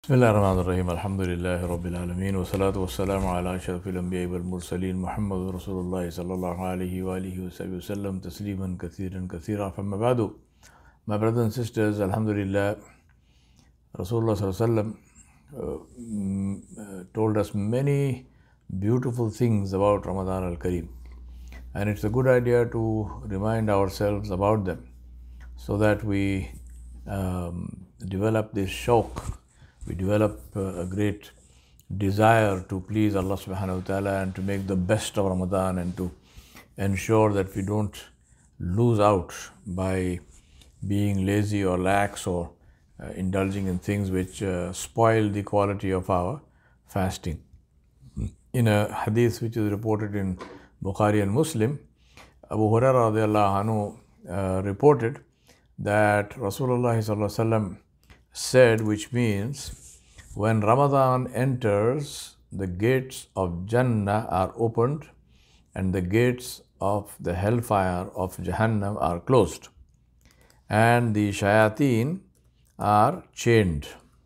بسم الله الرحمن الرحيم الحمد لله رب العالمين والصلاة والسلام على أشرف الأنبياء والمرسلين محمد رسول الله صلى الله عليه وآله وسلم تسليما كثيرا فما بعد. My brothers and sisters, Alhamdulillah, Rasulullah sallallahu alaihi wasallam told us many beautiful things about Ramadan al-Kareem, and it's a good idea to remind ourselves about them so that we develop this shauq. We develop a great desire to please Allah subhanahu wa ta'ala and to make the best of Ramadan and to ensure that we don't lose out by being lazy or lax or indulging in things which spoil the quality of our fasting. In a hadith which is reported in Bukhari and Muslim, Abu Hurairah radiallahu anhu reported that Rasulullah sallallahu alaihi wasallam said, which means when Ramadan enters, the gates of Jannah are opened and the gates of the hellfire of Jahannam are closed and the shayateen are chained.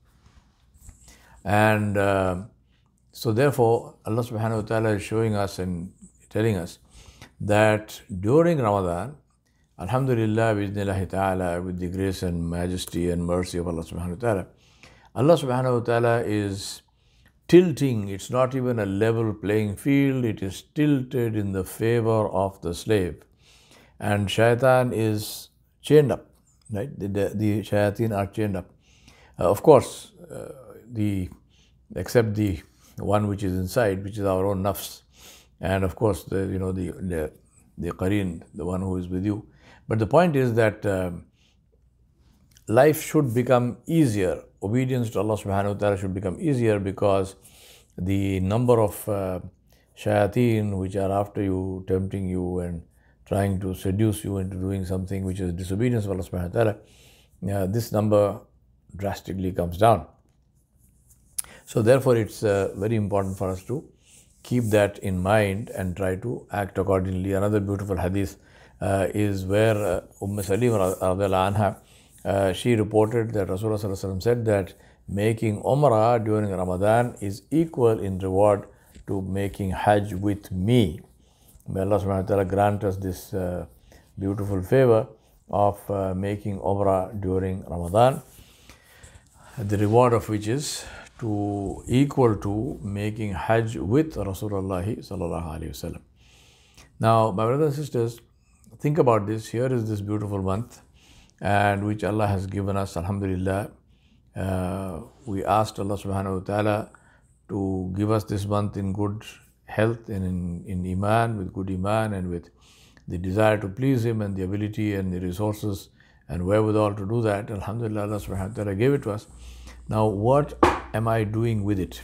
And so therefore Allah subhanahu wa ta'ala is showing us and telling us that during Ramadan, Alhamdulillah, bi'idhnillahi ta'ala, with the grace and majesty and mercy of Allah subhanahu wa ta'ala, Allah subhanahu wa ta'ala is tilting. It's not even a level playing field. It is tilted in the favor of the slave. And shaitan is chained up, right? The shayateen are chained up. Of course, except the one which is inside, which is our own nafs. And of course, the qareen, the one who is with you. But the point is that life should become easier. Obedience to Allah subhanahu wa ta'ala should become easier because the number of shayateen which are after you, tempting you and trying to seduce you into doing something which is disobedience of Allah subhanahu wa ta'ala, this number drastically comes down. So therefore it's very important for us to keep that in mind and try to act accordingly. Another beautiful hadith is where Salim radiallahu anha, she reported that Rasulullah sallallahu alaihi wasallam said that making Umrah during Ramadan is equal in reward to making Hajj with me. May Allah subhanahu wa ta'ala grant us this beautiful favor of making Umrah during Ramadan, the reward of which is equal to making Hajj with Rasulullah sallallahu alaihi wasallam. Now, my brothers and sisters, think about this. Here is this beautiful month, and which Allah has given us, alhamdulillah. We asked Allah subhanahu wa ta'ala to give us this month in good health and in iman, with good iman and with the desire to please Him and the ability and the resources and wherewithal to do that. Alhamdulillah, Allah subhanahu wa ta'ala gave it to us. Now, what am I doing with it?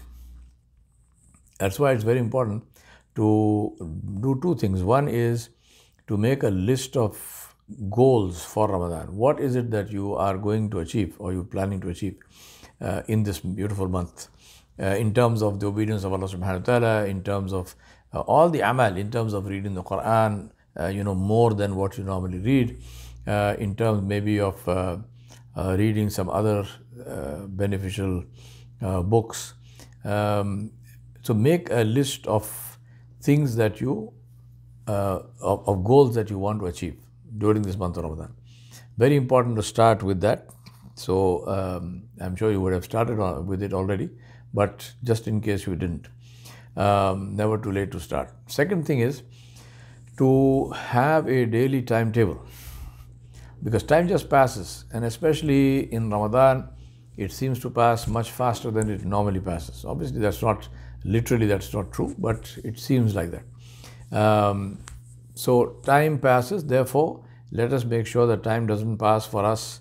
That's why it's very important to do two things. One is to make a list of goals for Ramadan. What is it that you are going to achieve or you're planning to achieve in this beautiful month? In terms of the obedience of Allah subhanahu wa ta'ala, in terms of all the amal, in terms of reading the Quran, more than what you normally read, in terms maybe of reading some other beneficial books. So make a list of things that you of goals that you want to achieve during this month of Ramadan. Very important to start with that. So I'm sure you would have started with it already, but just in case you didn't, never too late to start. Second thing is to have a daily timetable, because time just passes, and especially in Ramadan, it seems to pass much faster than it normally passes. Obviously, that's not true, but it seems like that. So time passes, therefore let us make sure that time doesn't pass for us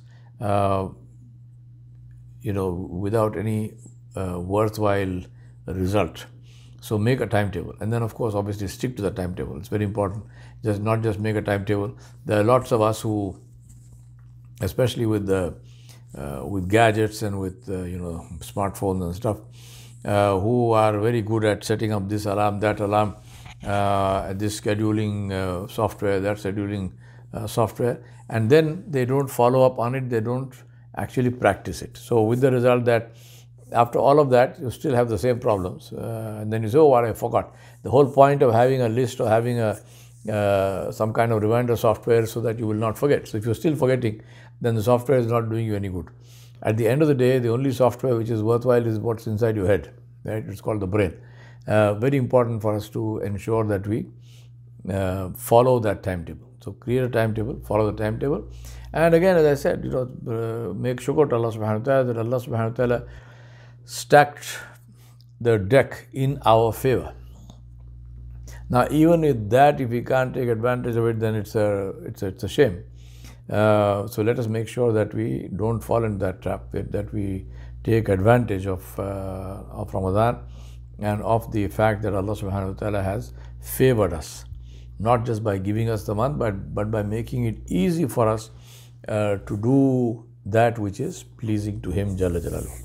without any worthwhile result. So make a timetable, and then of course obviously stick to the timetable. It's very important. Not just make a timetable. There are lots of us who, especially with gadgets and with smartphones and stuff, who are very good at setting up this alarm, that alarm, this scheduling software, that scheduling software, and then they don't follow up on it, they don't actually practice it. So with the result that after all of that, you still have the same problems. And then you say, oh, what, I forgot. The whole point of having a list or having some kind of reminder software so that you will not forget. So if you're still forgetting, then the software is not doing you any good. At the end of the day, the only software which is worthwhile is what's inside your head. Right? It's called the brain. Very important for us to ensure that we follow that timetable. So create a timetable, follow the timetable. And again, as I said, make shukr to Allah subhanahu wa ta'ala that Allah subhanahu wa ta'ala stacked the deck in our favor. Now, even with that, if we can't take advantage of it, then it's a shame. So let us make sure that we don't fall into that trap, that we take advantage of Ramadan and of the fact that Allah subhanahu wa ta'ala has favored us, not just by giving us the month, but by making it easy for us to do that which is pleasing to Him, Jalla Jalaluhu.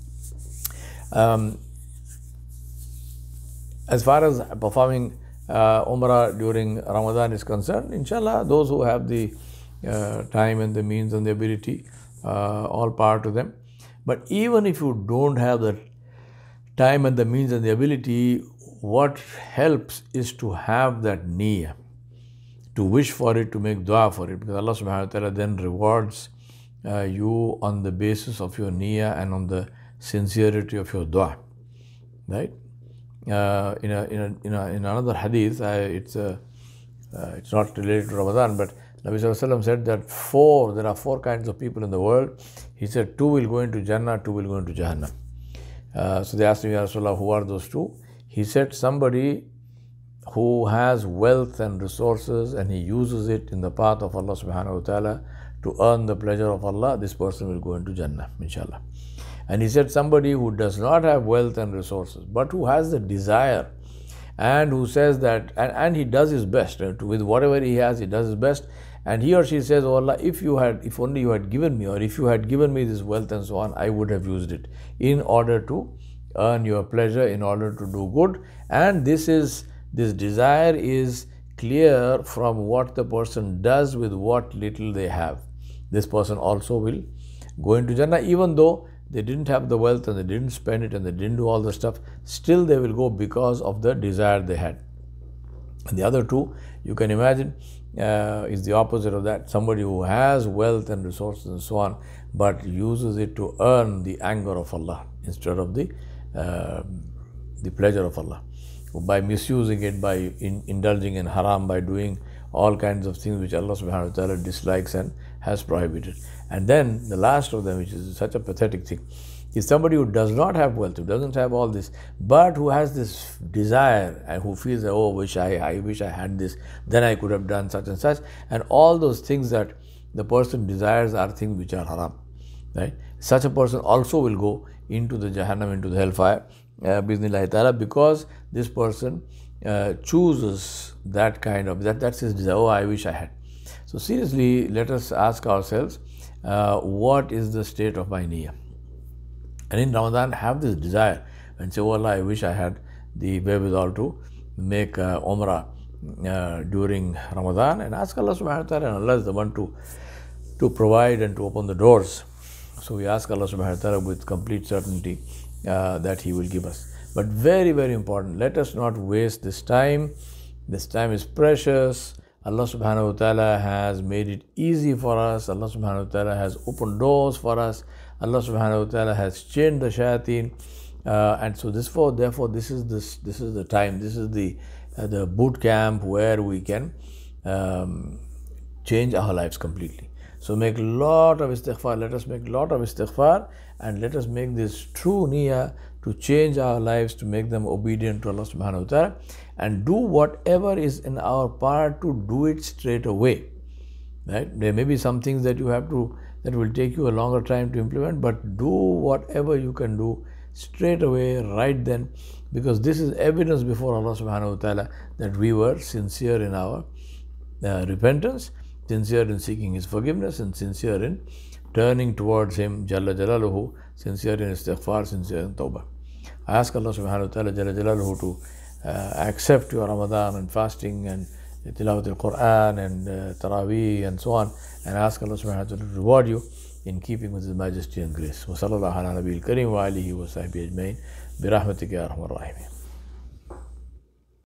As far as performing Umrah during Ramadan is concerned, inshallah, those who have the time and the means and the ability, all power to them. But even if you don't have the time and the means and the ability, what helps is to have that niyyah, to wish for it, to make dua for it, because Allah subhanahu wa ta'ala then rewards you on the basis of your niyyah and on the sincerity of your dua. Right? In another hadith, it's not related to Ramadan, but Nabi Sallallahu Alaihi Wasallam said that there are four kinds of people in the world. He said, 2 will go into Jannah, 2 will go into Jahannam. So they asked him, Ya Rasulullah, who are those 2? He said, somebody who has wealth and resources and he uses it in the path of Allah subhanahu wa ta'ala to earn the pleasure of Allah, this person will go into Jannah, inshallah. And he said, somebody who does not have wealth and resources, but who has the desire and who says that, and he does his best, with whatever he has, he does his best, and he or she says, oh Allah, if only you had given me, or if you had given me this wealth and so on, I would have used it in order to earn your pleasure, in order to do good. And this desire is clear from what the person does with what little they have. This person also will go into Jannah, even though they didn't have the wealth and they didn't spend it and they didn't do all the stuff, still they will go because of the desire they had. And the other 2, you can imagine, is the opposite of that. Somebody who has wealth and resources and so on, but uses it to earn the anger of Allah instead of the pleasure of Allah. By misusing it, by indulging in haram, by doing all kinds of things which Allah subhanahu wa ta'ala dislikes and has prohibited. And then the last of them, which is such a pathetic thing, is somebody who does not have wealth, who doesn't have all this, but who has this desire and who feels that, oh, I wish I had this, then I could have done such and such. And all those things that the person desires are things which are haram. Right? Such a person also will go into the Jahannam, into the hellfire, bismillah ta'ala, because this person chooses that kind of, that's his desire, oh, I wish I had. So seriously, let us ask ourselves, what is the state of my niyyah? And in Ramadan, have this desire and say, oh Allah, I wish I had the wherewithal to make Umrah during Ramadan, and ask Allah subhanahu wa ta'ala, and Allah is the one to provide and to open the doors. So we ask Allah subhanahu wa ta'ala with complete certainty that He will give us. But very, very important, let us not waste this time. This time is precious. Allah subhanahu wa ta'ala has made it easy for us. Allah subhanahu wa ta'ala has opened doors for us. Allah subhanahu wa ta'ala has chained the shayateen. And so therefore this is the time, this is the boot camp where we can change our lives completely. So make a lot of istighfar, let us make a lot of istighfar, and let us make this true niyyah to change our lives, to make them obedient to Allah subhanahu wa ta'ala, and do whatever is in our power to do it straight away. Right? There may be some things that that will take you a longer time to implement, but do whatever you can do straight away, right then, because this is evidence before Allah subhanahu wa ta'ala that we were sincere in our repentance, sincere in seeking His forgiveness, and sincere in turning towards Him, Jalla Jalaluhu, sincere in istighfar, sincere in tawbah. I ask Allah subhanahu wa ta'ala, Jalla Jalaluhu, to accept your Ramadan and fasting and tilawat al-Quran and Taraweeh and so on, and ask Allah subhanahu wa ta'ala to reward you in keeping with His majesty and grace. Wa sallallahu ala nabiyil kareem wa alihi wa sahbihi ajmain bi rahmatika ya arhamar rahimin.